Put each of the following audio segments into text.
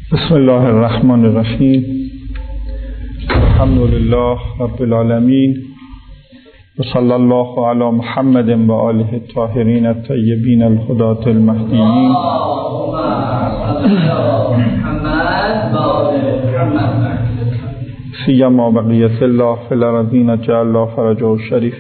بسم الله الرحمن الرحیم. الحمد لله رب العالمین و صلی الله علی محمد و آله الطاهرین الطیبین الهداة المهدیین. سیما بقیة الله فی الارضین جعل الله فرجه الشریف.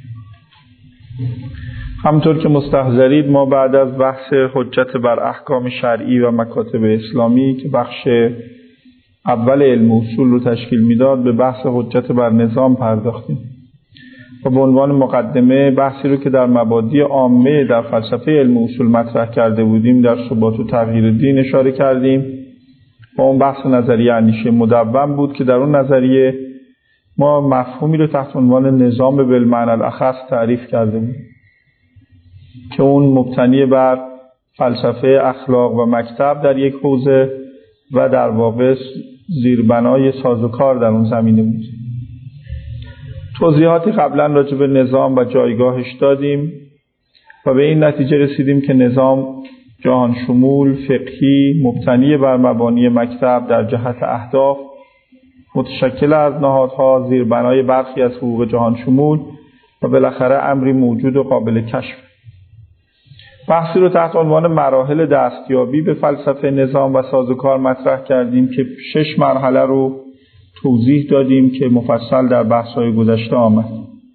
همطور که مستحضرید، ما بعد از بحث حجت بر احکام شرعی و مکاتب اسلامی که بخش اول علم اصول رو تشکیل میداد، به بحث حجت بر نظام پرداختیم و به عنوان مقدمه بحثی رو که در مبادی عامه در فلسفه علم اصول مطرح کرده بودیم در ثبات و تغییر دین اشاره کردیم و اون بحث نظریه اندیشه مدون بود که در اون نظریه ما مفهومی رو تحت عنوان نظام بالمعنی الاخص تعریف کرده بودیم که اون مبتنی بر فلسفه اخلاق و مکتب در یک حوزه و در واقع زیربنای سازوکار در اون زمینه بود. توضیحاتی قبلا راجع به نظام و جایگاهش دادیم و به این نتیجه رسیدیم که نظام جهان شمول، فقهی، مبتنی بر مبانی مکتب در جهت اهداف، متشکل از نهادها، زیربنای برخی از حقوق جهان شمول و بالاخره امری موجود و قابل کشف. بحثی رو تحت عنوان مراحل دستیابی به فلسفه نظام و سازوکار مطرح کردیم که 6 مرحله رو توضیح دادیم که مفصل در بحث‌های گذشته آمد.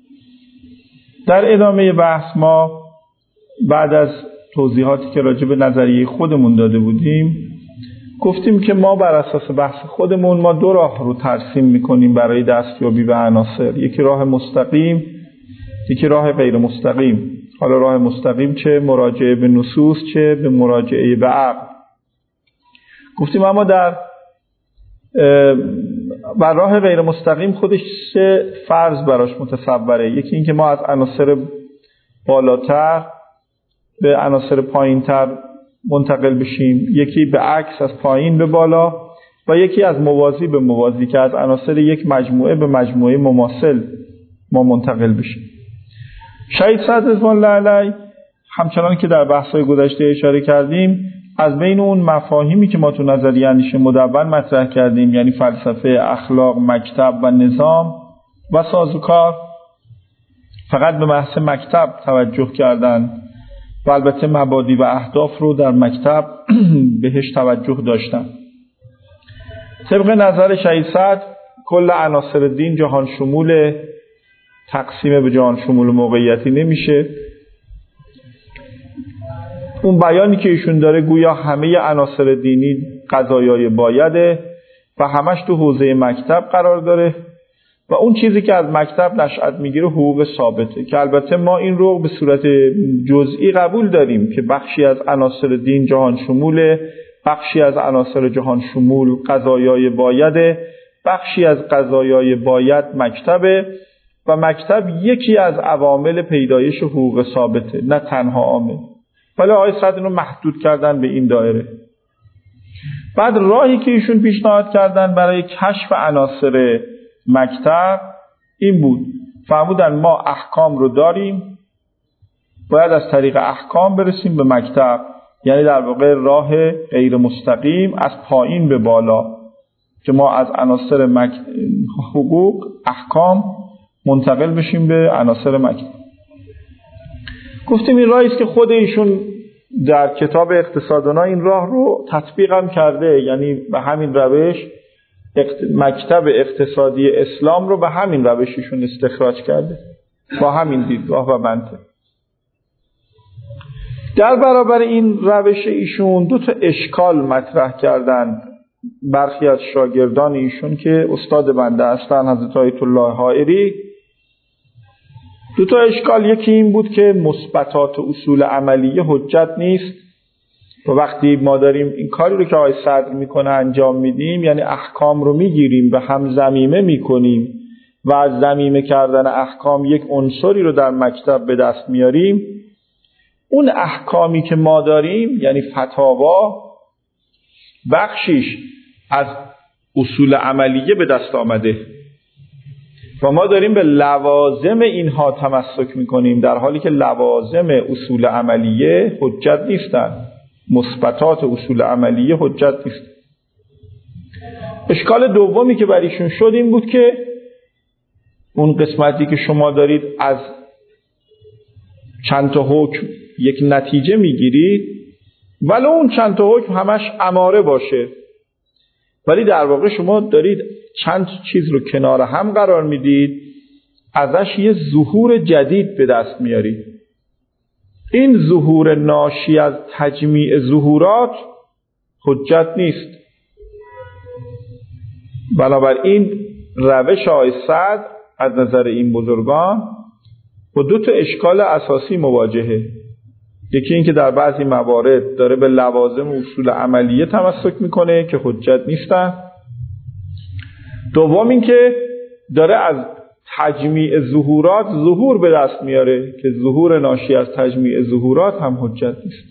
در ادامه بحث ما بعد از توضیحاتی که راجع به نظریه خودمون داده بودیم گفتیم که ما بر اساس بحث خودمون ما 2 راه رو ترسیم می‌کنیم برای دستیابی به عناصر، یکی راه مستقیم، یکی راه غیر مستقیم. حالا راه مستقیم چه مراجعه به نصوص چه به مراجعه به عقل. گفتیم اما بر راه غیر مستقیم خودش 3 فرض براش متصوره. یکی این که ما از عناصر بالاتر به عناصر پایینتر منتقل بشیم، یکی به عکس از پایین به بالا و یکی از موازی به موازی که از عناصر یک مجموعه به مجموعه مماثل ما منتقل بشیم. شهید صدر رضوان الله علیه همچنان که در بحث‌های گذشته اشاره کردیم از بین اون مفاهیمی که ما تو نظریه اندیشه مدون مطرح کردیم، یعنی فلسفه، اخلاق، مکتب و نظام و سازوکار، فقط به بحث مکتب توجه کردن و البته مبادی و اهداف رو در مکتب بهش توجه داشتن. طبق نظر شهید صدر کل عناصر دین جهان شمول، تقسیم به جهان شمول و موقعیتی نمیشه. اون بیانی که ایشون داره گویا همه عناصر دینی قضایای بایده و همش تو حوزه مکتب قرار داره و اون چیزی که از مکتب نشأت میگیره حقوق ثابته که البته ما این رو به صورت جزئی قبول داریم که بخشی از عناصر دین جهان شموله، بخشی از عناصر جهان شمول قضایای بایده، بخشی از قضایای باید مکتبه و مکتب یکی از عوامل پیدایش حقوق ثابته، نه تنها عامل. ولی آقای صدر اینو محدود کردن به این دایره. بعد راهی که ایشون پیشنهاد کردن برای کشف عناصر مکتب این بود، فرمودن ما احکام رو داریم، باید از طریق احکام برسیم به مکتب، یعنی در واقع راه غیر مستقیم از پایین به بالا که ما از عناصر حقوق احکام منتقل بشیم به عناصر مکتب. گفتیم این راهی است که خود ایشون در کتاب اقتصادنا این راه رو تطبیق هم کرده، یعنی به همین روش مکتب اقتصادی اسلام رو به همین روش ایشون استخراج کرده با همین دیدگاه و منطق. در برابر این روش ایشون 2 اشکال مطرح کردند برخی از شاگردان ایشون که استاد بنده هستن، حضرت آیت الله حائری. 2 اشکال، یکی این بود که مثبتات و اصول عملیه حجت نیست و وقتی ما داریم این کاری رو که آقای صدر میکنه انجام میدیم، یعنی احکام رو میگیریم و هم ضمیمه میکنیم و از ضمیمه کردن احکام یک عنصری رو در مکتب به دست میاریم، اون احکامی که ما داریم یعنی فتاوا بخشیش از اصول عملیه به دست آمده و ما داریم به لوازم اینها تمسک میکنیم، در حالی که لوازم اصول عملیه حجت نیستن، مثبتات اصول عملیه حجت نیست. اشکال دومی که بر ایشون شد این بود که اون قسمتی که شما دارید از چند تا حکم یک نتیجه میگیرید، ولو اون چند تا حکم همش اماره باشه، ولی در واقع شما دارید چند چیز رو کنار هم قرار میدید، ازش یه ظهور جدید به دست میارید. این ظهور ناشی از تجمیع ظهورات حجت نیست. بنابراین روش آقای صدر از نظر این بزرگان با دو تا اشکال اساسی مواجهه. یکی این که در بعضی موارد داره به لوازم اصول عملیه تمسک میکنه که حجت نیستن. دوم این که داره از تجمیع ظهورات ظهور به دست میاره که ظهور ناشی از تجمیع ظهورات هم حجت نیست.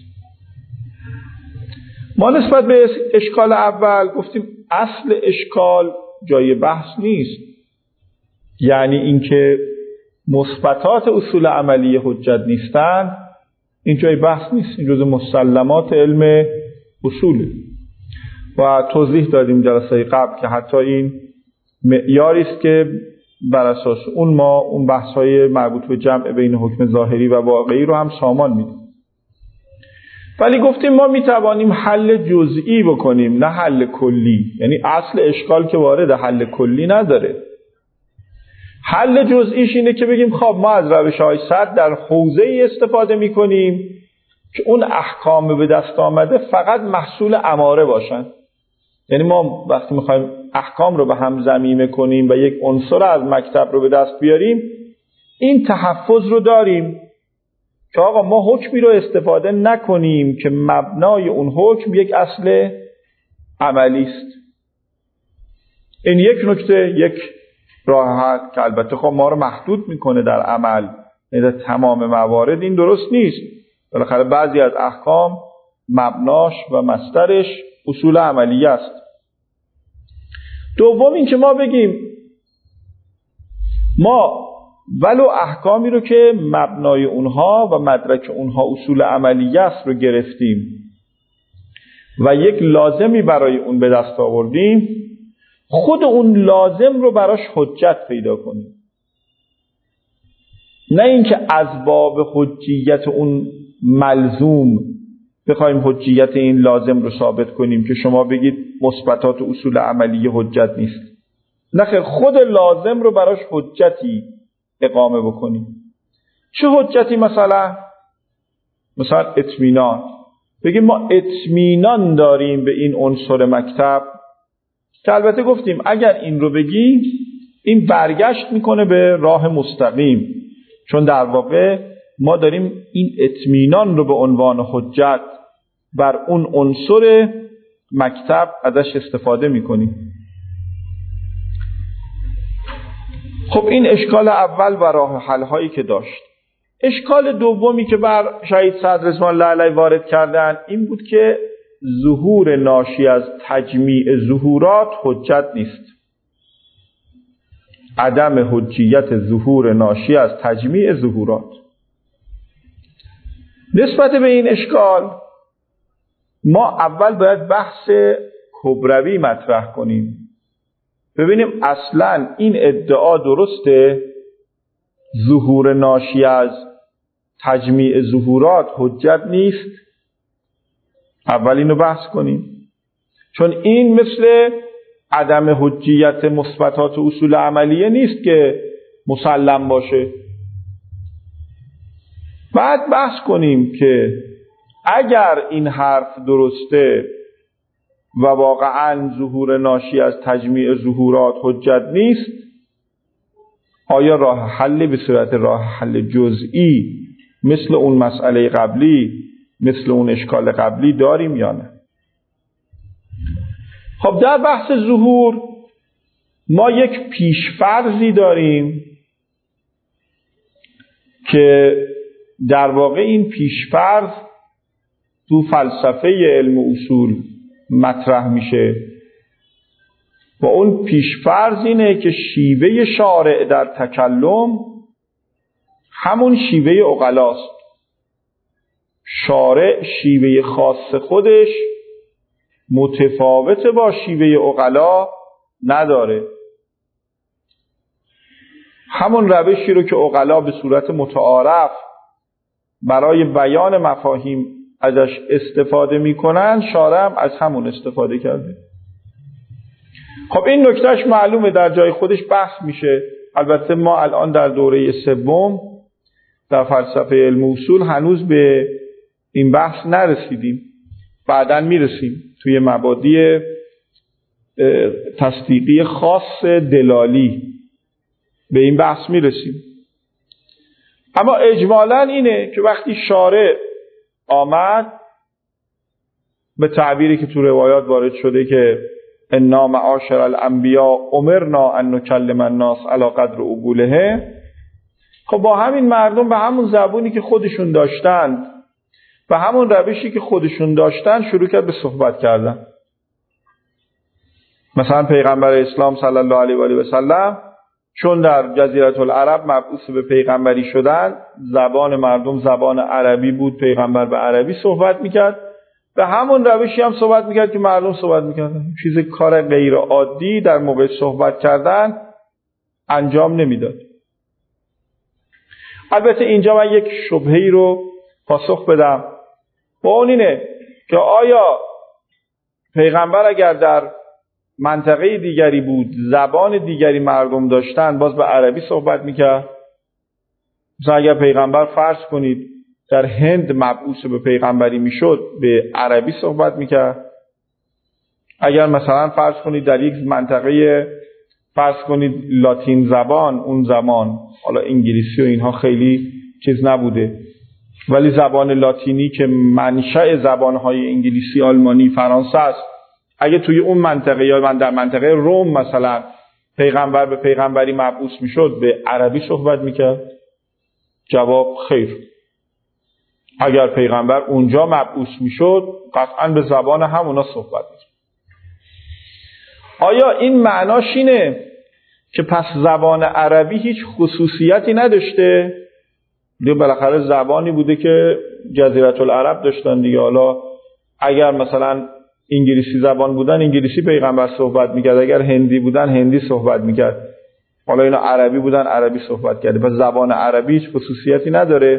ما نسبت به اشکال اول گفتیم اصل اشکال جای بحث نیست، یعنی اینکه مثبتات اصول عملیه حجت نیستند، این جای بحث نیست، این جزء مسلمات علم اصوله و توضیح دادیم جلسه قبل که حتی این معیاری است که بر اساس ما اون بحث‌های مربوط به جمع بین حکم ظاهری و واقعی رو هم سامان میدیم. ولی گفتیم ما میتوانیم حل جزئی بکنیم نه حل کلی، یعنی اصل اشکال که وارد حل کلی نداره. حل جزئیش اینه که بگیم خب ما از روش‌های صدر در حوزه‌ای استفاده می‌کنیم که اون احکام به دست آمده فقط محصول اماره باشن. یعنی ما وقتی می‌خوایم احکام رو به هم ضمیمه کنیم و یک عنصر از مکتب رو به دست بیاریم، این تحفظ رو داریم که آقا ما حکمی رو استفاده نکنیم که مبنای اون حکم یک اصل عملی است. این یک نکته، یک راه حل که البته خب ما رو محدود میکنه در عمل، در تمام موارد این درست نیست. بالاخره بعضی از احکام مبناش و مصدرش اصول عملی است. دوم این که ما بگیم ما ولو احکامی رو که مبنای اونها و مدرک اونها اصول عملیه است رو گرفتیم و یک لازمی برای اون به دست آوردیم، خود اون لازم رو براش حجت پیدا کنیم، نه اینکه از باب حجیت اون ملزوم بخوایم حجیت این لازم رو ثابت کنیم که شما بگید مثبتات اصول عملیه حجت نیست. نه، خود لازم رو براش حجتی اقامه بکنیم. چه حجتی؟ مثلا اطمینان. بگیم ما اطمینان داریم به این عنصر مکتب، که البته گفتیم اگر این رو بگیم این برگشت میکنه به راه مستقیم، چون در واقع ما داریم این اطمینان رو به عنوان حجت بر اون عنصر مکتب ازش استفاده میکنیم. خب این اشکال اول و راه حل هایی که داشت. اشکال دومی که بر شهید صدر رضوان الله علیه وارد کردن این بود که ظهور ناشی از تجمیع ظهورات حجت نیست. عدم حجیت ظهور ناشی از تجمیع ظهورات. نسبت به این اشکال ما اول باید بحث کبروی مطرح کنیم، ببینیم اصلا این ادعا درسته ظهور ناشی از تجمیع ظهورات حجت نیست. اول اینو بحث کنیم، چون این مثل عدم حجیت مثبتات اصول عملیه نیست که مسلم باشه. بعد بحث کنیم که اگر این حرف درسته و واقعا ظهور ناشی از تجمیع ظهورات حجت نیست، آیا راه حلی به صورت راه حل جزئی مثل اون مسئله قبلی، مثل اون اشکال قبلی داریم یا نه؟ خب در بحث ظهور ما یک پیشفرضی داریم که در واقع این پیشفرض تو فلسفه علم اصول مطرح میشه و اون پیشفرض اینه که شیوه شارع در تکلم همون شیوه عقلاست. شارع شیوه خاص خودش متفاوت با شیوه عقلا نداره. همون روشی رو که عقلا به صورت متعارف برای بیان مفاهیم ازش استفاده میکنن، شارع هم از همون استفاده کرده. خب این نکتهش معلومه، در جای خودش بحث میشه. البته ما الان در دوره سوم در فلسفه علم اصول هنوز به این بحث نرسیدیم، بعداً میرسیم توی مبادی تصدیقی خاص دلالی به این بحث میرسیم. اما اجمالاً اینه که وقتی شارع آمد به تعبیری که تو روایات وارد شده که انا معاشر الانبیاء امرنا ان نکلم الناس علی قدر عقولهم، خب با همین مردم به همون زبونی که خودشون داشتند و همون روشی که خودشون داشتن شروع کرد به صحبت کردن. مثلا پیغمبر اسلام صلی الله علیه و آله و سلم چون در جزیره العرب مبعوث به پیغمبری شدن، زبان مردم زبان عربی بود، پیغمبر به عربی صحبت میکرد، به همون روشی هم صحبت میکرد که مردم صحبت میکردن. چیز کار غیر عادی در موقع صحبت کردن انجام نمیداد. البته اینجا من یک شبهه‌ای رو پاسخ بدم، و اون اینه که آیا پیغمبر اگر در منطقه دیگری بود، زبان دیگری مردم داشتن، باز به عربی صحبت میکرد؟ مثلا اگر پیغمبر فرض کنید در هند مبعوث به پیغمبری میشد، به عربی صحبت میکرد؟ اگر مثلا فرض کنید در یک منطقه فرض کنید لاتین زبان، اون زمان حالا انگلیسی و اینها خیلی چیز نبوده، ولی زبان لاتینی که منشأ زبانهای انگلیسی، آلمانی، فرانسه است، اگه توی اون منطقه یا من در منطقه روم مثلا پیغمبر به پیغمبری مبعوث میشد، به عربی صحبت میکرد؟ جواب خیر. اگر پیغمبر اونجا مبعوث میشد قطعا به زبان همونا صحبت میکرد. آیا این معناش اینه که پس زبان عربی هیچ خصوصیتی نداشته؟ دیگه بالاخره زبانی بوده که جزیره العرب داشتن دیگه. حالا اگر مثلا انگلیسی زبان بودن انگلیسی پیغمبر صحبت میکرد، اگر هندی بودن هندی صحبت میکرد، حالا اینا عربی بودن عربی صحبت کرده، پس زبان عربی هیچ خصوصیتی نداره؟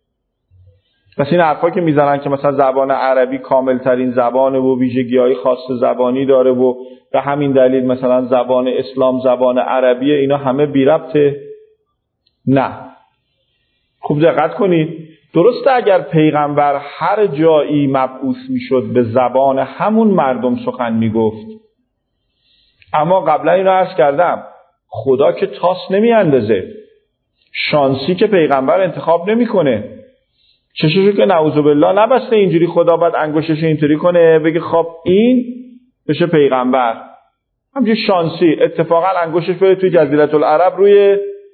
پس این حرفا که میزنن که مثلا زبان عربی کامل ترین زبانه و ویژگی‌های خاص زبانی داره و به همین دلیل مثلا زبان اسلام زبان عربیه، اینا همه بی ربطه؟ نه. خوب دقت کنید، درسته اگر پیغمبر هر جایی مبعوث میشد به زبان همون مردم سخن میگفت، اما قبلا اینو عرض کردم خدا که تاس نمیاندازه، شانسی که پیغمبر انتخاب نمیکنه، چششو که نعوذ بالله نبسته اینجوری خدا باید انگشتش اینطوری کنه بگه خب این بشه پیغمبر. همچنین شانسی اتفاقا انگشتش بره توی جزیره العرب روی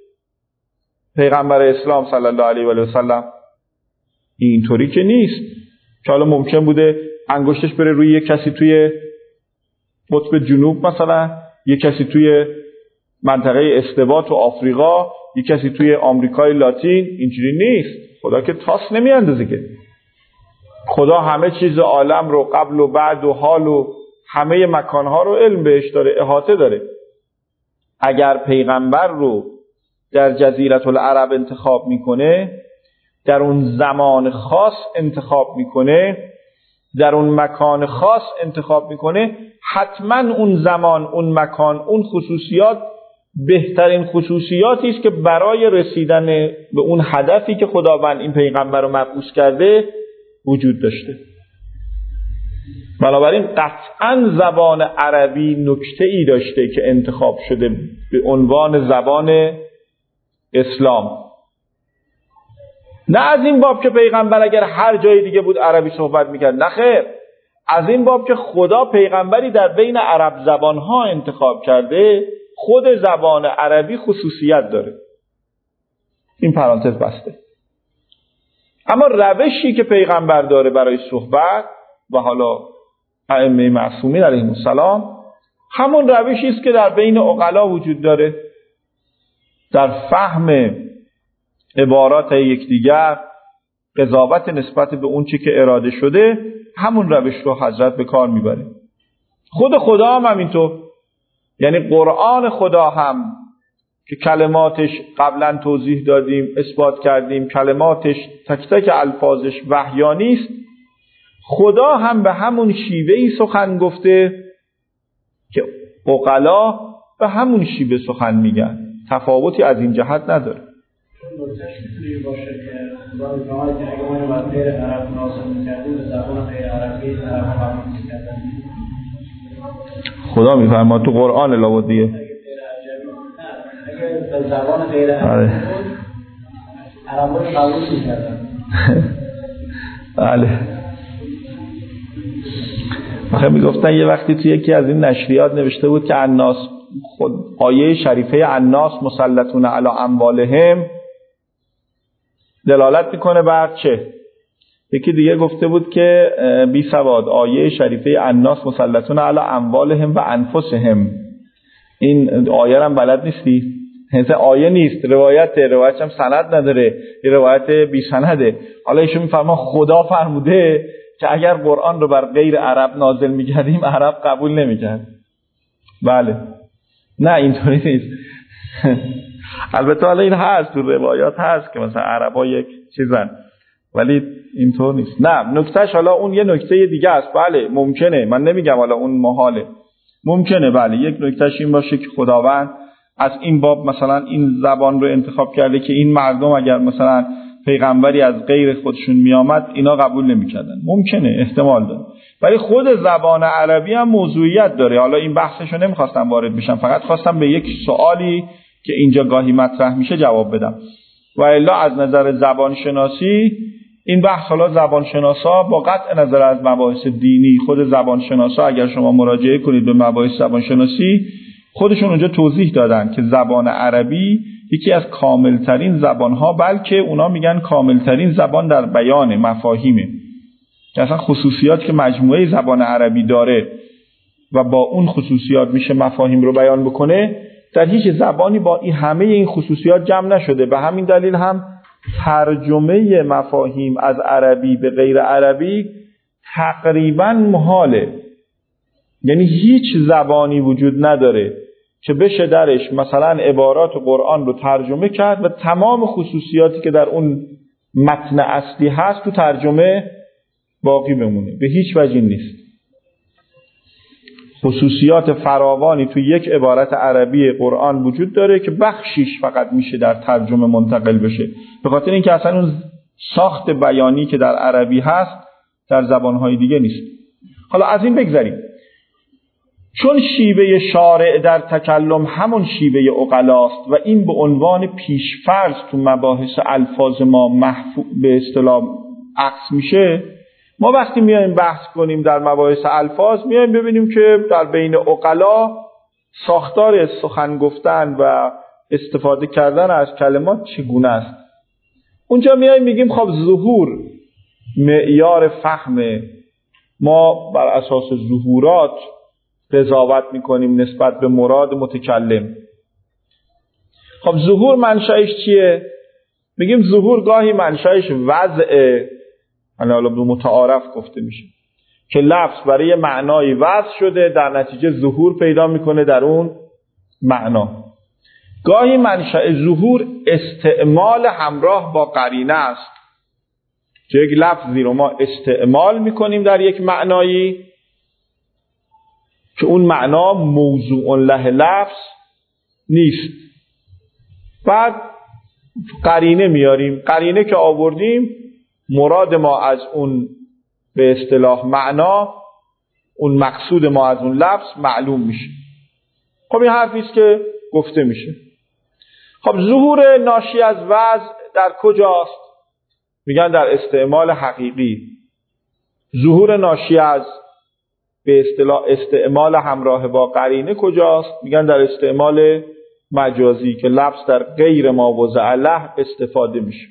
پیغمبر اسلام صلی الله علیه و آله و سلم. اینطوری که نیست که حالا ممکن بوده انگشتش بره روی یک کسی توی قطب جنوب، مثلا یک کسی توی منطقه استوا تو آفریقا، یک کسی توی آمریکای لاتین. اینجوری نیست. خدا که تاس نمیاندازه که. خدا همه چیز عالم رو قبل و بعد و حال و همه مکانها رو علم بهش داره، احاطه داره. اگر پیغمبر رو در جزیره العرب انتخاب میکنه، در اون زمان خاص انتخاب میکنه، در اون مکان خاص انتخاب میکنه، حتما اون زمان، اون مکان، اون خصوصیات بهترین خصوصیاتی است که برای رسیدن به اون هدفی که خداوند این پیغمبر رو مبعوث کرده وجود داشته. بنابراین قطعا زبان عربی نکته‌ای داشته که انتخاب شده به عنوان زبان اسلام. نه از این باب که پیغمبر اگر هر جای دیگه بود عربی صحبت میکرد، نه خیر، از این باب که خدا پیغمبری در بین عرب زبانها انتخاب کرده، خود زبان عربی خصوصیت داره. این پرانتز بسته. اما روشی که پیغمبر داره برای صحبت و حالا ائمه معصومین علیهم السلام، همون روشی است که در بین عقلا وجود داره، در فهم عبارات یکدیگر، قضاوت نسبت به اون چی که اراده شده. همون روش رو حضرت به کار میبره. خود خدا هم همینطور، یعنی قرآن خدا هم که کلماتش قبلا توضیح دادیم، اثبات کردیم، کلماتش تک تک الفاظش وحیانی است، خدا هم به همون شیوهی سخن گفته که عقلا به همون شیوه سخن میگن، تفاوتی از این جهت نداره. نکتهش میتونی باشه که خدا میفرماید که اگه ما اینو بر غیر عرب نازل میکردیم به زبان غیر عربی عرب ها قبول میکردن. خدا میفرماد تو قرآن لابد دیگه اگه به زبان غیر عربی بود عرب ها قبول میکردن. بله. آخه میگفتن یه وقتی تو یکی از این نشریات نوشته بود که الناس، خود آیه شریفه الناس مسلطون علی اموالهم دلالت میکنه بر چه؟ یکی دیگه گفته بود که بی سواد آیه شریفه الناس مسلطون علی اموالهم و انفسهم. این آیه هم بلد نیستی؟ هنوز آیه نیست، روایتش هم سند نداره، یه روایت بی سنده. حالا ایشون میفرما خدا فرموده که اگر قرآن رو بر غیر عرب نازل میکردیم عرب قبول نمیکرد. بله، نه اینطوری نیست. البته حالا این هست تو روایات هست که مثلا عربا یک چیزن، ولی اینطور نیست. نه، نکتهش حالا اون یه نکته دیگه است. بله ممکنه، من نمیگم حالا اون محاله، ممکنه بله یک نکتهش این باشه که خداوند از این باب مثلا این زبان رو انتخاب کرده که این مردم اگر مثلا پیغمبری از غیر خودشون میامد اینا قبول نمیکردن. ممکنه، احتمال داره، ولی خود زبان عربی هم موضوعیت داره. حالا این بحثشو نمیخواستم وارد بشم، فقط خواستم به یک سوالی که اینجا گاهی مطرح میشه جواب بدم. و الا از نظر زبان شناسی این بحث، حالا زبان شناسا با قطع نظر از مباحث دینی، خود زبان شناسا اگر شما مراجعه کنید به مباحث زبان شناسی خودشون اونجا توضیح دادن که زبان عربی یکی از کاملترین زبانها، بلکه اونا میگن کاملترین زبان در بیان مفاهیمه، که اصلا خصوصیات که مجموعه زبان عربی داره و با اون خصوصیات میشه مفاهیم رو بیان بکنه، در هیچ زبانی با این همه این خصوصیات جمع نشده. به همین دلیل هم ترجمه مفاهیم از عربی به غیر عربی تقریبا محاله. یعنی هیچ زبانی وجود نداره که بشه درش مثلا عبارات قرآن رو ترجمه کرد و تمام خصوصیاتی که در اون متن اصلی هست تو ترجمه باقی بمونه. به هیچ وجه نیست. خصوصیات فراوانی تو یک عبارت عربی قرآن وجود داره که بخشیش فقط میشه در ترجمه منتقل بشه، به خاطر اینکه اصلا اون ساخت بیانی که در عربی هست در زبانهای دیگه نیست. حالا از این بگذریم. چون شیوه شارع در تکلم همون شیوه عقلاست و این به عنوان پیشفرض تو مباحث الفاظ ما به اصطلاح عکس میشه، ما وقتی میایم بحث کنیم در مباحث الفاظ میایم ببینیم که در بین عقلا ساختار سخن گفتن و استفاده کردن از کلمات چگونه است. اونجا میایم میگیم خب ظهور معیار فهم، ما بر اساس ظهورات قضاوت میکنیم نسبت به مراد متکلم. خب ظهور منشأش چیه؟ میگیم ظهور گاهی منشأش وضعه، حالا به متعارف گفته میشه که لفظ برای معنای وضع شده، در نتیجه ظهور پیدا میکنه در اون معنا. گاهی منشأ ظهور استعمال همراه با قرینه است که یک لفظی رو ما استعمال میکنیم در یک معنایی که اون معنا موضوع له لفظ نیست، بعد قرینه میاریم، قرینه که آوردیم مراد ما از اون به اصطلاح معنا، اون مقصود ما از اون لفظ معلوم میشه. خب این حرفی است که گفته میشه. خب ظهور ناشی از وضع در کجاست؟ میگن در استعمال حقیقی. ظهور ناشی از به اصطلاح استعمال همراه با قرینه کجاست؟ میگن در استعمال مجازی که لفظ در غیر ما وضع له استفاده میشه.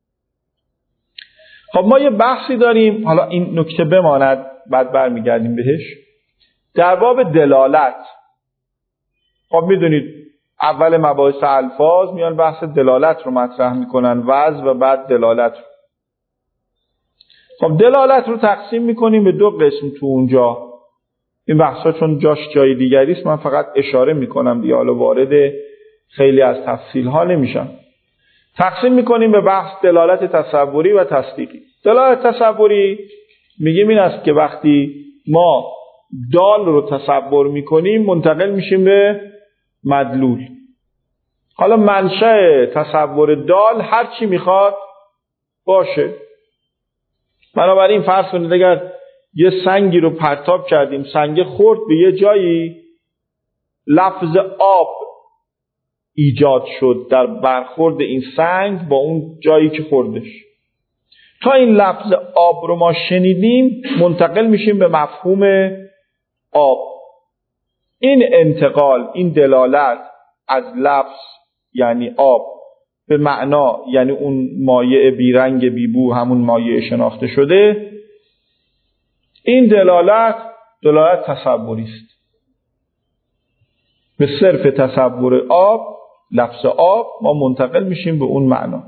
خب ما یه بحثی داریم، حالا این نکته بماند بعد برمیگردیم بهش، در باب دلالت. خب میدونید اول مباحث الفاظ میان بحث دلالت رو مطرح میکنن، وضع و بعد دلالت. خب دلالت رو تقسیم میکنیم به دو قسم تو اونجا. این بحثا چون جاش جای دیگری است من فقط اشاره میکنم دیگه، حالا وارد خیلی از تفصیل ها نمیشم. تقسیم میکنیم به بحث دلالت تصوری و تصدیقی. دلالت تصوری میگیم این است که وقتی ما دال رو تصور میکنیم منتقل میشیم به مدلول. حالا منشأ تصور دال هر چی میخواد باشه. بنابراین فرض کنید اگر یه سنگی رو پرتاب کردیم، سنگ خورد به یه جایی، لفظ آب ایجاد شد در برخورد این سنگ با اون جایی که خوردش. تا این لفظ آب رو ما شنیدیم منتقل میشیم به مفهوم آب. این انتقال، این دلالت از لفظ یعنی آب به معنا یعنی اون مایع بیرنگ بیبو، همون مایع شناخته شده، این دلالت تصوری است. به صرف تصور آب، لفظ آب، ما منتقل میشیم به اون معنا.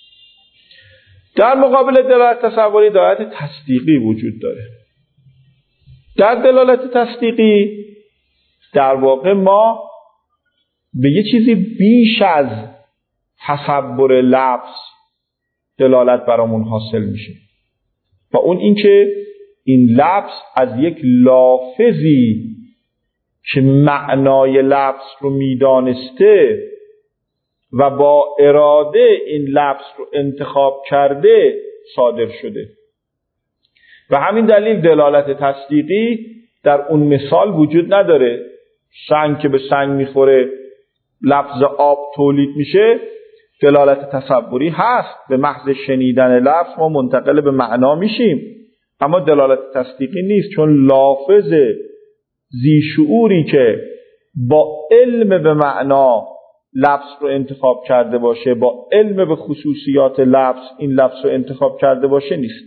در مقابل دلالت تصوری دلالت تصدیقی وجود داره. در دلالت تصدیقی در واقع ما به یه چیزی بیش از تصور لفظ دلالت برامون حاصل میشه و اون این که این لفظ از یک لافظی که معنای لفظ رو میدانسته و با اراده این لفظ رو انتخاب کرده صادر شده. و همین دلیل دلالت تصدیقی در اون مثال وجود نداره. سنگ که به سنگ میخوره لفظ آب تولید میشه، دلالت تصوری هست. به محض شنیدن لفظ ما منتقل به معنا میشیم، اما دلالت تصدیقی نیست، چون لافظ ذی شعوری که با علم به معنا لفظ رو انتخاب کرده باشه، با علم به خصوصیات لفظ این لفظ رو انتخاب کرده باشه نیست.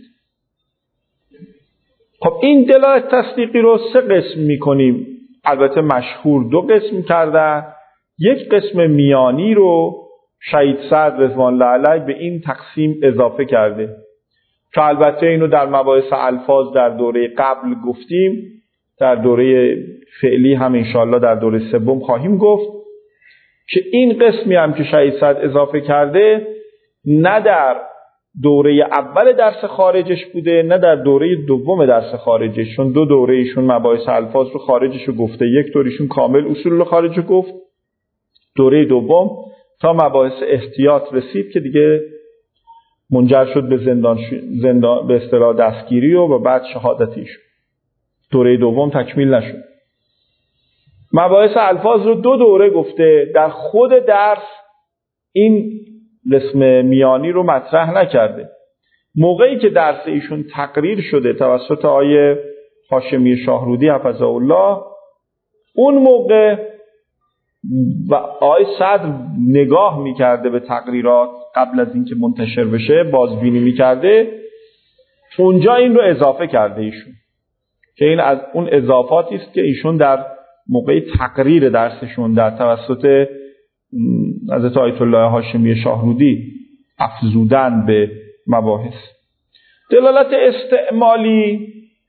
خب این دلالت تصدیقی رو سه قسم میکنیم. البته مشهور دو قسم کرده. یک قسم میانی رو شهید سعد رضوان الله علیه به این تقسیم اضافه کرده که البته اینو در مباحث الفاظ در دوره قبل گفتیم، در دوره فعلی هم انشاءالله در دوره سوم خواهیم گفت که این قسمی هم که شهید سعد اضافه کرده نه در دوره اول درس خارجش بوده نه در دوره دوم درس خارجش، چون دو دوره ایشون مباحث الفاظ رو خارجش رو گفته، یک دورشون کامل اصول خارج رو گفت، دوره دوم تا مباحث احتیاط رسید که دیگه منجر شد به زندان به اصطلاح دستگیری و بعد شهادتیش. دوره دوم تکمیل نشد. مباحث الفاظ رو دو دوره گفته، در خود درس این قسم میانی رو مطرح نکرده. موقعی که درس ایشون تقریر شده توسط آقای هاشمی شاهرودی حفظه الله، اون موقع و آقای صدر نگاه میکرده به تقریرات قبل از اینکه منتشر بشه، بازبینی میکرده، اونجا این رو اضافه کرده ایشون که این از اون اضافاتی است که ایشون در موقع تقریر درسشون در توسط حضرت آیت الله هاشمی شاهرودی افزودن به مباحث. دلالت استعمالی،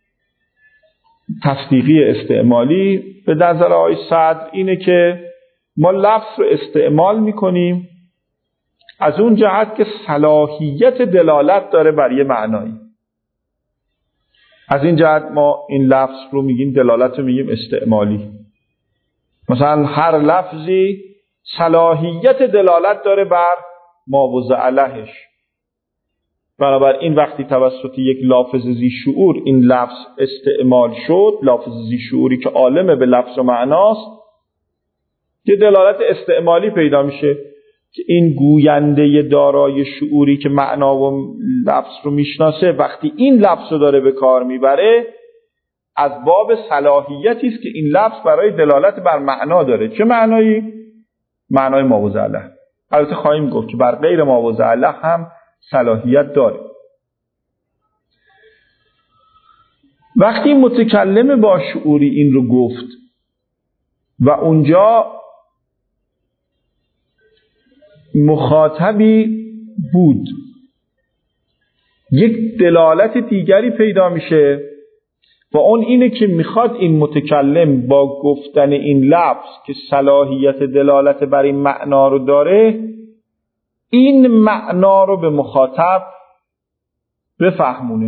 تصدیقی استعمالی به نظر آقای صدر اینه که ما لفظ رو استعمال میکنیم از اون جهت که صلاحیت دلالت داره بر یه معنایی. از این جهت ما این لفظ رو میگیم دلالت رو میگیم استعمالی. مثلا هر لفظی صلاحیت دلالت داره بر ما وضع علیهش. بنابراین وقتی توسط یک لافظ ذی شعور این لفظ استعمال شد، لافظ ذی شعوری که عالم به لفظ و معناست، یه دلالت استعمالی پیدا میشه که این گوینده دارای شعوری که معنا و لفظ رو میشناسه وقتی این لفظ رو داره به کار میبره از باب صلاحیتی است که این لفظ برای دلالت بر معنا داره. چه معنایی؟ معنای ما وضع علیه. البته خواهیم گفت که بر غیر ما وضع علیه هم صلاحیت داره. وقتی متکلم با شعوری این رو گفت و اونجا مخاطبی بود یک دلالت دیگری پیدا میشه و اون اینه که میخواد این متکلم با گفتن این لفظ که صلاحیت دلالت بر این معنا رو داره، این معنا رو به مخاطب بفهمونه.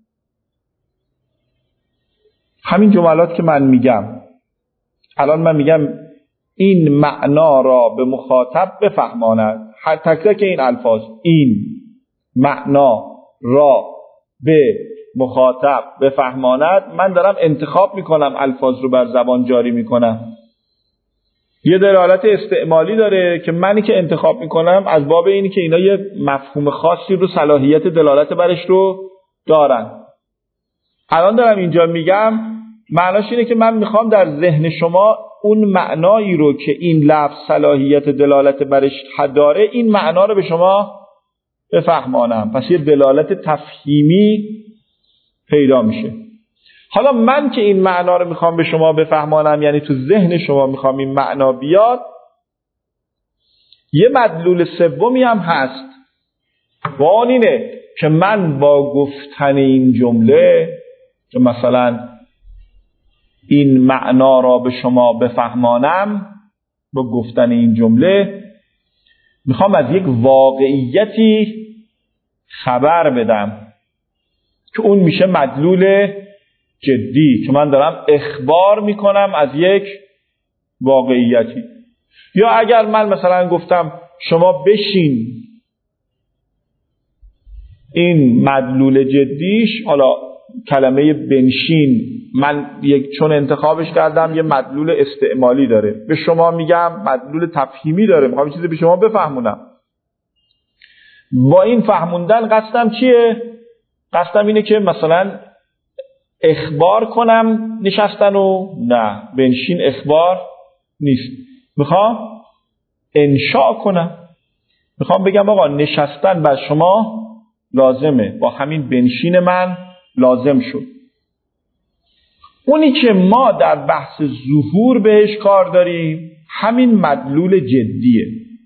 همین جملات که من میگم الان، من میگم این معنا را به مخاطب بفهماند، هر تک تک این الفاظ، این معنا را به مخاطب بفهماند، من دارم انتخاب میکنم الفاظ رو بر زبان جاری میکنم. یه دلالت استعمالی داره که منی که انتخاب میکنم از باب اینی که اینا یه مفهوم خاصی رو، صلاحیت دلالت برش رو دارن. الان دارم اینجا میگم معناش اینه که من میخوام در ذهن شما اون معنایی رو که این لفظ صلاحیت دلالت برش داره، این معنا رو به شما بفهمانم. پس یه دلالت تفهیمی پیدا میشه. حالا من که این معنا رو میخوام به شما بفهمانم، یعنی تو ذهن شما میخوام این معنا بیاد، یه مدلول سومی هم هست و اون اینه که من با گفتن این جمله که مثلا این معنا را به شما بفهمانم، با گفتن این جمله میخوام از یک واقعیتی خبر بدم که اون میشه مدلول جدی، که من دارم اخبار میکنم از یک واقعیتی. یا اگر من مثلا گفتم شما بشین، این مدلول جدیش، حالا کلمه بنشین من چون انتخابش کردم یه مدلول استعمالی داره، به شما میگم مدلول تفهیمی داره، میخوام چیزی به شما بفهمونم. با این فهموندن قصدم چیه؟ قصدم اینه که مثلا اخبار کنم نشستن و نه، بنشین اخبار نیست، میخوام انشاء کنم، میخوام بگم آقا نشستن بر شما لازمه، با همین بنشین من لازم شد. اونی که ما در بحث ظهور بهش کار داریم همین مدلول جدیه،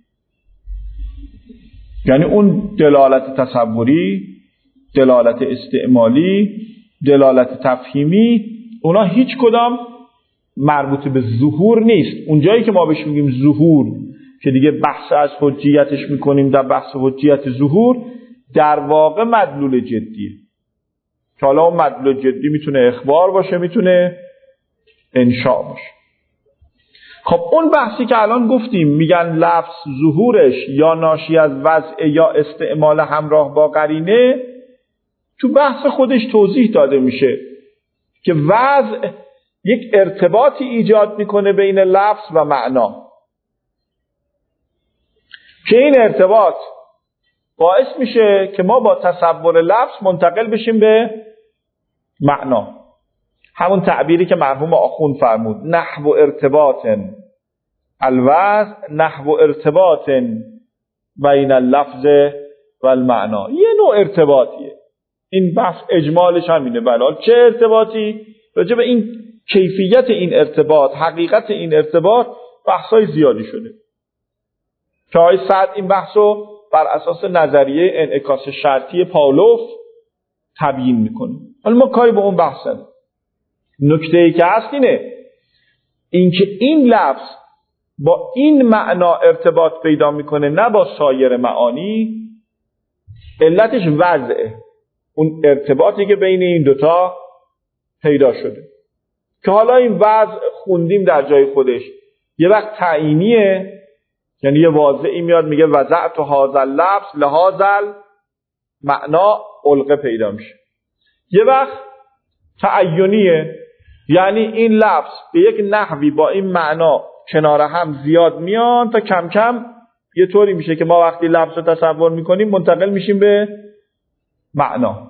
یعنی اون دلالت تصوری، دلالت استعمالی، دلالت تفهیمی، اونا هیچ کدام مربوط به ظهور نیست. اونجایی که ما بهش میگیم ظهور که دیگه بحث از حجیتش میکنیم در بحث حجیت ظهور، در واقع مدلول جدیه که حالا اون مدلول جدی میتونه اخبار باشه، میتونه انشاء باشه. خب اون بحثی که الان گفتیم میگن لفظ ظهورش یا ناشی از وضع یا استعمال همراه با قرینه، تو بحث خودش توضیح داده میشه که وضع یک ارتباطی ایجاد میکنه بین لفظ و معنا که این ارتباط باعث میشه که ما با تصور لفظ منتقل بشیم به معنا. همون تعبیری که مرحوم آخوند فرمود، نحو ارتباط الوضع نحو ارتباط بین اللفظ و المعنا. یه نوع ارتباطیه. این بحث اجمالش همینه. بله، چه ارتباطی؟ راجع به این کیفیت این ارتباط، حقیقت این ارتباط بحثای زیادی شده که آقای سعد این بحثو بر اساس نظریه انعکاس شرطی پاولوف تبیین میکنه. حالا ما کاری به اون بحث نداریم. نکته‌ای که هست اینکه این لفظ با این معنا ارتباط پیدا میکنه، نه با سایر معانی. علتش وضعه، اون ارتباطی که بین این دوتا پیدا شده که حالا این وضع خوندیم در جای خودش. یه وقت تعیینیه، یعنی یه واضعی میاد میگه وضعت هذا اللفظ لهذا معنا، علقه پیدا میشه. یه وقت تعیینیه، یعنی این لفظ به یک نحوی با این معنا کنار هم زیاد میان تا کم کم یه طوری میشه که ما وقتی لفظ رو تصور میکنیم منتقل میشیم به معنا.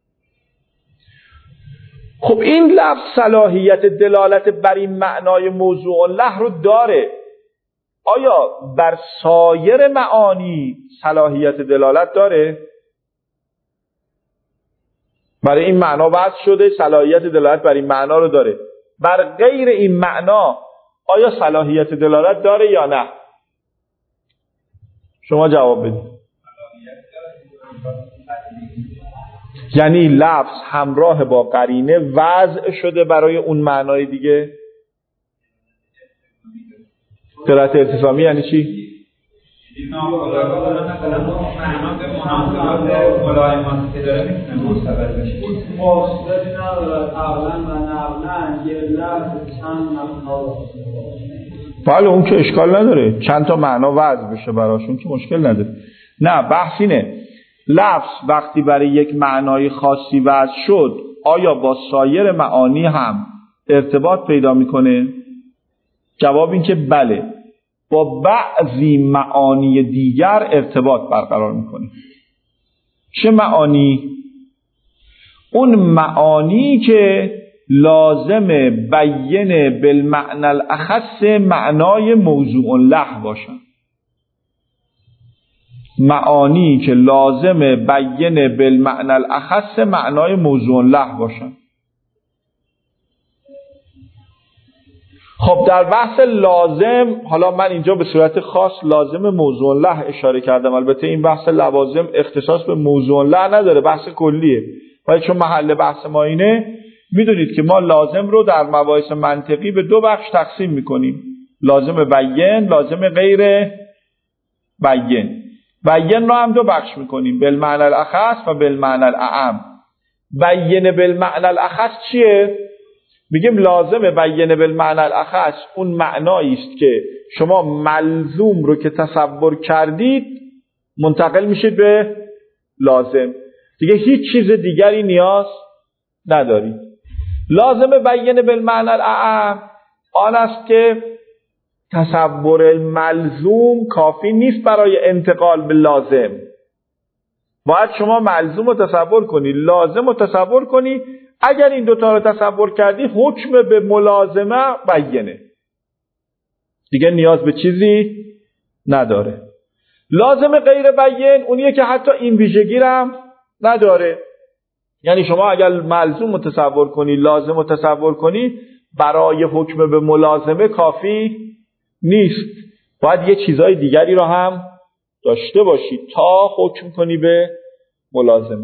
خب این لفظ صلاحیت دلالت بر این معنای موضوع له رو داره. آیا بر سایر معانی صلاحیت دلالت داره؟ برای این معنا وضع شده، صلاحیت دلالت بر این معنا رو داره. بر غیر این معنا آیا صلاحیت دلالت داره یا نه؟ شما جواب بدید. یعنی لفظ همراه با قرینه وضع شده برای اون معنای دیگه. قرائت التزامی یعنی چی؟ بله اون که اشکال نداره، چند تا معنا وضع بشه براشون که مشکل نداره. نه بحث اینه لفظ وقتی برای یک معنای خاصی وضع شد آیا با سایر معانی هم ارتباط پیدا میکنه؟ جواب این که بله، با بعضی معانی دیگر ارتباط برقرار میکنه. چه معانی؟ اون معانی که لازم بیان بالمعنى الاخص معنای موضوع له باشن. معانی که لازم بیان بالمعنى الاخص معنای موضوع له باشن. خب در بحث لازم، حالا من اینجا به صورت خاص لازم موضوع له اشاره کردم، البته این بحث لوازم اختصاص به موضوع له نداره، بحث کلیه، ولی چون محل بحث ما اینه میدونید که ما لازم رو در مباحث منطقی به دو بخش تقسیم میکنیم، لازم بیان، لازم غیر بیان. بیان رو هم دو بخش میکنیم، بالمعنى الاخص و بالمعنى الاعم. بیان بالمعنى الاخص چیه؟ میگیم لازم بیان بالمعنى الاخص اون معنایی است که شما ملزوم رو که تصور کردید منتقل میشید به لازم، دیگه هیچ چیز دیگری نیاز ندارید. لازم بیان بالمعنى الاعم آن است که تصور ملزوم کافی نیست برای انتقال به لازم، باید شما ملزوم رو تصور کنی، لازم رو تصور کنی. اگر این دوتا رو تصور کردی حکم به ملازمه بیانه، دیگه نیاز به چیزی نداره. لازم غیر بیان اونیه که حتی این ویژگی هم نداره، یعنی شما اگر ملزوم رو تصور کنی، لازم رو تصور کنی، برای حکم به ملازمه کافی نیست، باید یه چیزای دیگری رو هم داشته باشی تا حکم کنی به ملازمه.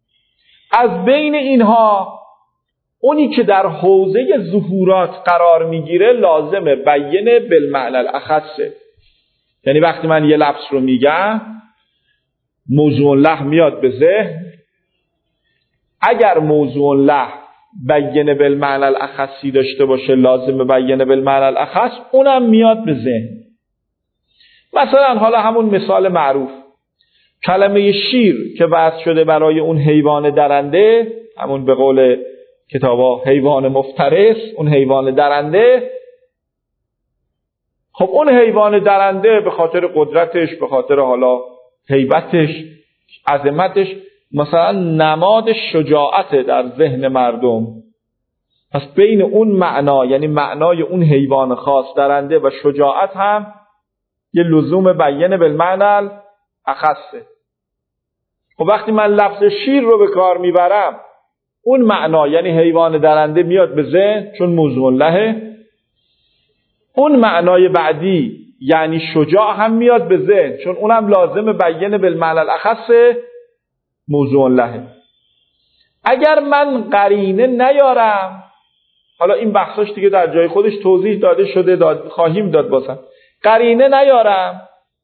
از بین اینها اونی که در حوزه ظهورات قرار میگیره لازم بیان بالمعنى الاخصه، یعنی وقتی من یه لفظ رو میگم موضوع له میاد به ذهن، اگر موضوع له بیان بالمعنى الاخصی داشته باشه لازم بیان بالمعنى الاخص اونم میاد به ذهن. مثلا حالا همون مثال معروف کلمه شیر که وضع شده برای اون حیوان درنده، همون به قول کتابا حیوان مفترس، اون حیوان درنده، خب اون حیوان درنده به خاطر قدرتش، به خاطر حالا هیبتش، عظمتش، مثلا نماد شجاعت در ذهن مردم. پس بین اون معنا، یعنی معنای اون حیوان خاص درنده و شجاعت هم یه لزوم بیان بالمعنى اخصه. خب وقتی من لفظ شیر رو به کار میبرم اون معنا یعنی حیوان درنده میاد به ذهن چون موضوع لهه، اون معنای بعدی یعنی شجاع هم میاد به ذهن چون اونم لازم بیان بالمعنى الاخص موضوع لهه. اگر من قرینه نیارم، حالا این بحثاش دیگه در جای خودش توضیح داده شده، خواهیم داد بازم، قرینه نیارم،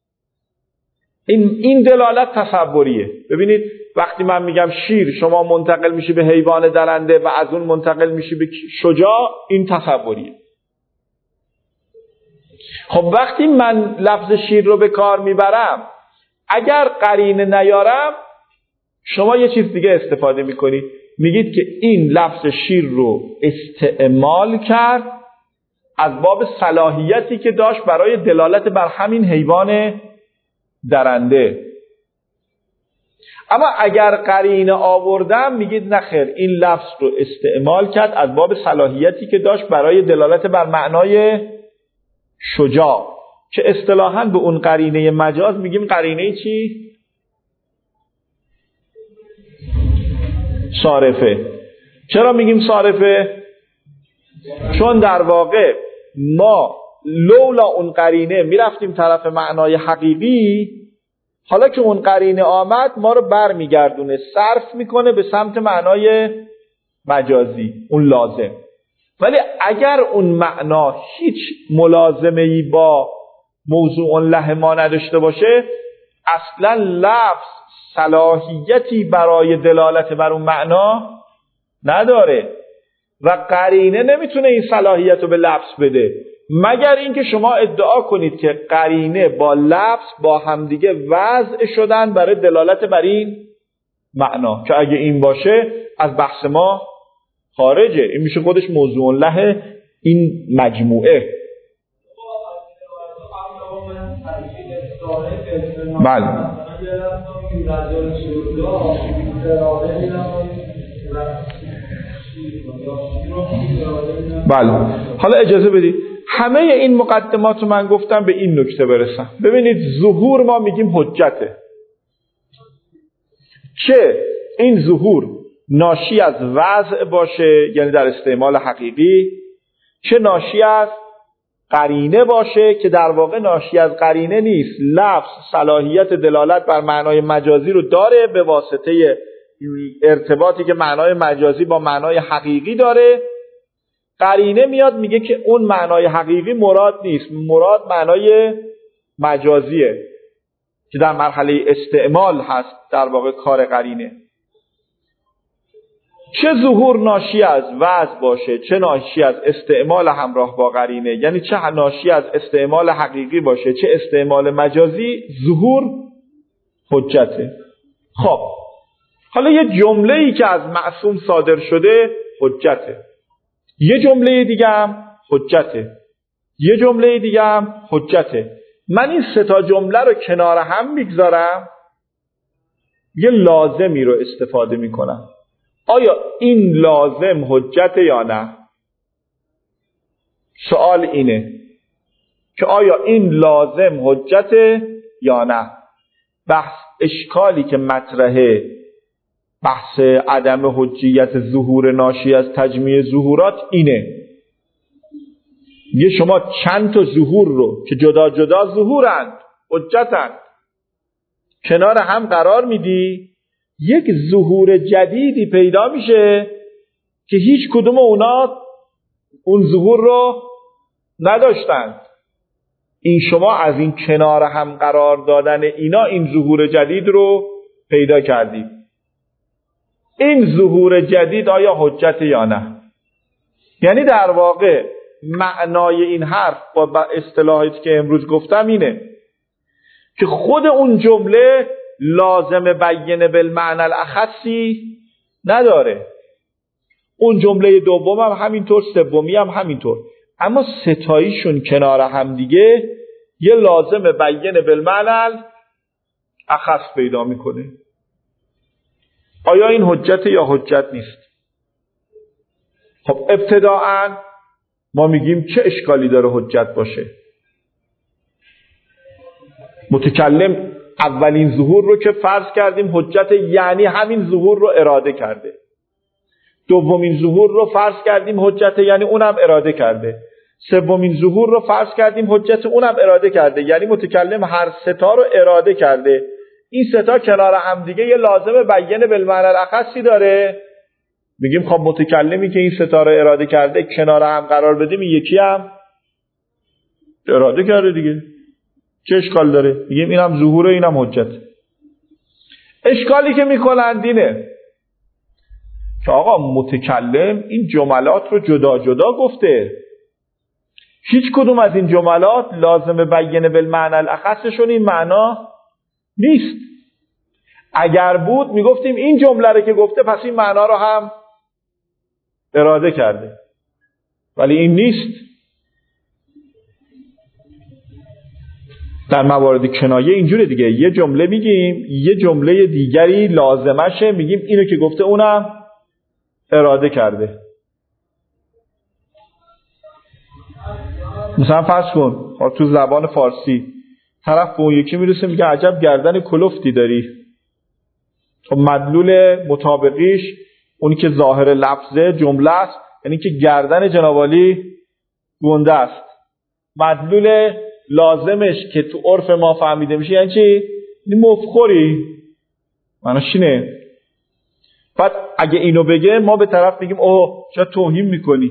این دلالت تصوریه. ببینید وقتی من میگم شیر شما منتقل میشی به حیوان درنده و از اون منتقل میشی به شجاع، این تصوریه. خب وقتی من لفظ شیر رو به کار میبرم اگر قرینه نیارم شما یه چیز دیگه استفاده میکنی، میگید که این لفظ شیر رو استعمال کرد از باب صلاحیتی که داشت برای دلالت بر همین حیوان درنده. اما اگر قرینه آوردم میگید نخیر، این لفظ رو استعمال کرد از باب صلاحیتی که داشت برای دلالت بر معنای شجاع، که اصطلاحاً به اون قرینه مجاز میگیم قرینه چی؟ صارفه. چرا میگیم صارفه؟ چون در واقع ما لولا اون قرینه میرفتیم طرف معنای حقیقی، حالا که اون قرینه آمد ما رو برمیگردونه، صرف میکنه به سمت معنای مجازی، اون لازم. ولی اگر اون معنا هیچ ملازمه‌ای با موضوع له ما نداشته باشه، اصلا لفظ صلاحیتی برای دلالت بر اون معنا نداره و قرینه نمیتونه این صلاحیت رو به لفظ بده، مگر اینکه شما ادعا کنید که قرینه با لفظ با همدیگه وضع شدن برای دلالت بر این معنا، که اگه این باشه از بحث ما خارجه، این میشه خودش موضوع له این مجموعه. بله بله. حالا اجازه بدید همه این مقدمات رو من گفتم به این نکته برسم. ببینید ظهور ما میگیم حجته، چه این ظهور ناشی از وضع باشه یعنی در استعمال حقیقی، چه ناشی از قرینه باشه که در واقع ناشی از قرینه نیست، لفظ صلاحیت دلالت بر معنای مجازی رو داره به واسطه ارتباطی که معنای مجازی با معنای حقیقی داره. قرینه میاد میگه که اون معنای حقیقی مراد نیست، مراد معنای مجازیه که در مرحله استعمال هست در واقع کار قرینه. چه ظهور ناشی از وضع باشه، چه ناشی از استعمال همراه با قرینه، یعنی چه ناشی از استعمال حقیقی باشه چه استعمال مجازی، ظهور حجته. خب حالا یه جمله‌ای که از معصوم صادر شده حجته، یه جمله دیگه هم حجته، یه جمله دیگه هم حجته. من این سه تا جمله رو کنار هم میگذارم، یه لازمی رو استفاده میکنم. آیا این لازم حجته یا نه؟ سوال اینه که آیا این لازم حجته یا نه. بحث اشکالی که مطرحه بحث عدم حجیت ظهور ناشی از تجمیع ظهورات اینه، یه شما چند تا ظهور رو که جدا جدا ظهورند حجتند کنار هم قرار میدی، یک ظهور جدیدی پیدا میشه که هیچ کدوم اونا اون ظهور رو نداشتند. این شما از این کنار هم قرار دادن اینا این ظهور جدید رو پیدا کردید. این ظهور جدید آیا حجت یا نه؟ یعنی در واقع معنای این حرف با اصطلاحی که امروز گفتم اینه که خود اون جمله لازم بیان بالمعنی الاخصی نداره، اون جمله دوم هم همینطور، سومی هم همینطور، اما ستاییشون کنار هم دیگه یه لازم بیان بالمعنی الاخص پیدا میکنه. آیا این حجت یا حجت نیست؟ خب ابتداعاً ما میگیم چه اشکالی داره حجت باشه؟ متکلم اولین ظهور رو که فرض کردیم حجت، یعنی همین ظهور رو اراده کرده. دومین ظهور رو فرض کردیم حجت، یعنی اونم اراده کرده. سومین ظهور رو فرض کردیم حجت، اونم اراده کرده، یعنی متکلم هر ستا رو اراده کرده. این ستا کنار هم دیگه یه لازم بیان بالمعنی الاخصی داره. میگیم خب متکلمی که این ستا رو اراده کرده کنار هم قرار بدیم، یکی هم اراده کرده دیگه، چه اشکال داره؟ میگیم اینم ظهور، اینم حجت. اشکالی که میکنند اینه که آقا متکلم این جملات رو جدا جدا گفته، هیچ کدوم از این جملات لازم بیان بالمعنی الاخصشون این معنا نیست. اگر بود میگفتیم این جمله رو که گفته پس این معنا رو هم اراده کرده، ولی این نیست. در موارد کنایه اینجوره دیگه، یه جمله میگیم یه جمله دیگری لازمشه، میگیم اینو که گفته اونم اراده کرده. مثلا فرض کن تو زبان فارسی طرف به اون یکی میرسه میگه عجب گردن کلفتی داری. خب مدلول مطابقیش اونی که ظاهر لفظه جمله است، یعنی که گردن جناب عالی گنده است. مدلول لازمش که تو عرف ما فهمیده میشه یعنی چی؟ این مفخوری معناش اینه. بعد اگه اینو بگه ما به طرف میگیم اوه چرا توهین میکنی؟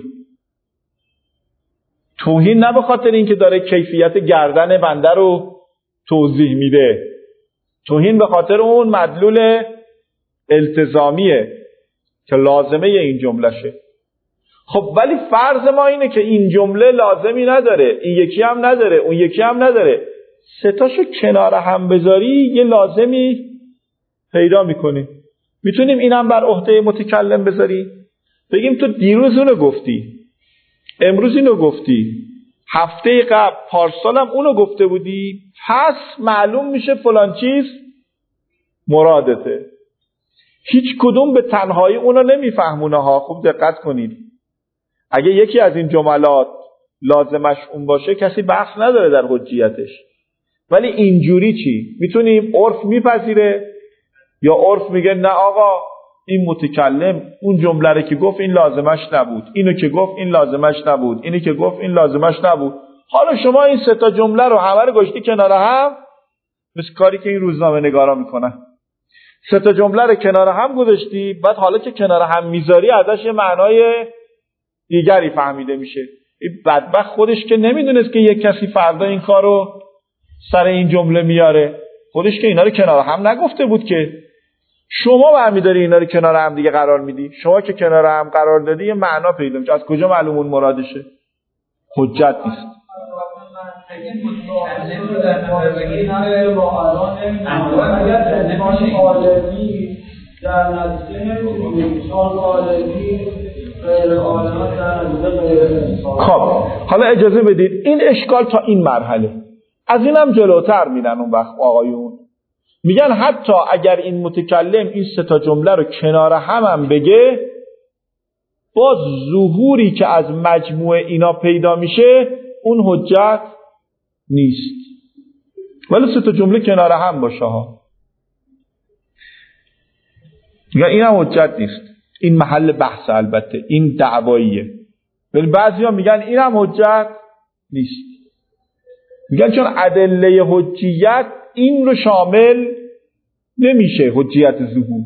توهین نه به خاطر اینکه داره کیفیت گردن بنده رو توضیح میده، توهین به خاطر اون مدلول التزامیه که لازمه این جمله شه. خب ولی فرض ما اینه که این جمله لازمی نداره، این یکی هم نداره، اون یکی هم نداره، سه تاشو کنار هم بذاری یه لازمی پیدا میکنی. میتونیم اینم بر عهده متکلم بذاری، بگیم تو دیروز اونو گفتی، امروز اینو گفتی، هفته قبل پارسالم اونو گفته بودی، پس معلوم میشه فلان چیز مرادته. هیچ کدوم به تنهایی اونو نمیفهمونه ها. خوب دقت کنید، اگه یکی از این جملات لازمش اون باشه کسی بحث نداره در حجیتش. ولی اینجوری چی؟ میتونیم عرف میپذیره یا عرف میگه نه آقا این متکلم اون جمله رو که گفت این لازمش نبود، اینو که گفت این لازمش نبود، اینی که گفت این لازمش نبود. حالا شما این سه تا جمله رو همه رو گذاشتی کنار هم، مثل کاری که این روزنامه نگارا میکنن. سه تا جمله رو کنار هم گذاشتی، بعد حالا که کنار هم میذاری ازش یه معنای دیگری فهمیده میشه. این بدبخت خودش که نمیدونست که یک کسی فردا این کارو سر این جمله میاره، خودش که اینا رو کنار هم نگفته بود که. شما برمی‌داری اینا رو کنار هم دیگه قرار میدی. شما که کنار هم قرار دادی یه معنا پیدا میشه. از کجا معلوم اون مرادشه؟ حجت نیست. خب حالا اجازه بدید این اشکال تا این مرحله، از اینم جلوتر میرن اون وقت آقایون میگن حتی اگر این متکلم این سه تا جمله رو کنار هم بگه، با ظهوری که از مجموع اینا پیدا میشه اون حجت نیست. ولی سه تا جمله کنار هم باشه ها، میگن اینم حجت نیست. این محل بحث، البته این دعواییه، ولی بعضیا میگن اینم حجت نیست. میگن چون ادله حجیت این رو شامل نمیشه، حجیت ظهور.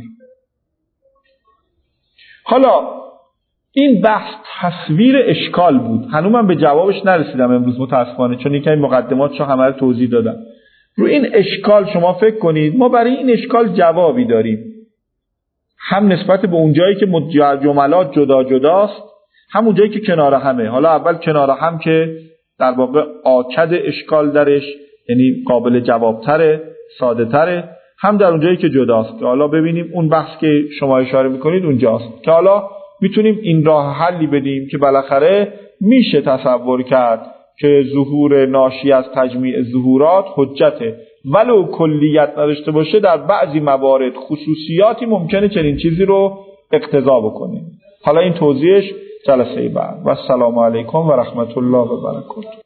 حالا این بحث تصویر اشکال بود، هنوز من به جوابش نرسیدم امروز متاسفانه، چون یکی مقدماتشو همه رو توضیح دادم. رو این اشکال شما فکر کنید، ما برای این اشکال جوابی داریم، هم نسبت به اون جایی که جملات جدا جداست، هم اون جایی که کنار همه. حالا اول کنار هم که در واقع آکد اشکال درش، یعنی قابل جوابتره، ساده تره، هم در اون جایی که جداست، که حالا ببینیم اون بحث که شما اشاره میکنید اونجاست که حالا میتونیم این راه حلی بدیم که بالاخره میشه تصور کرد که ظهور ناشی از تجمیع ظهورات حجته، ولو کلیت نداشته باشه در بعضی موارد خصوصیاتی ممکنه چنین چیزی رو اقتضا بکنه. حالا این توضیحش جلسه بعد. و السلام علیکم و رحمت الله و برکاته.